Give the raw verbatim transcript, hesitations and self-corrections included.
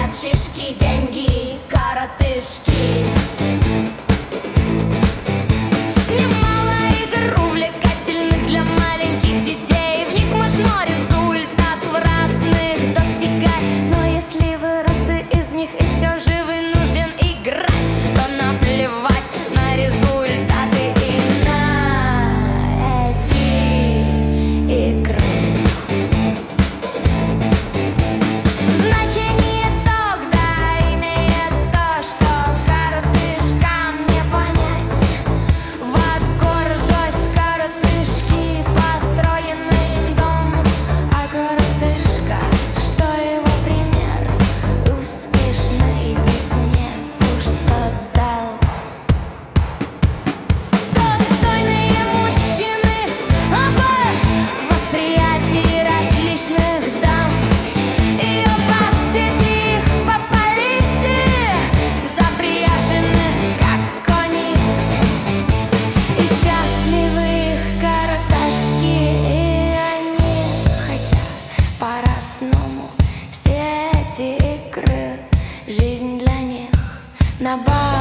хотят шишки, деньги, коротышки. Немало игр увлекательных для маленьких детей. В них можно результат в разных достигать. Но если вырос ты из них и все же вынужден играть, то наплевать на результаты и на эти игры. Значение тогда имеет то, что коротышкам не понять. Вот гордость коротышки, построенный им дом, а коротышка, что его пример, успешный бизнес уж создал. Достойные мужчины обоих восприятий различных дам, и оба среди их попались запряжены, как кони. И счастливы их коротышки, и они, хотя по-разному, все эти игры, жизнь для них на бал.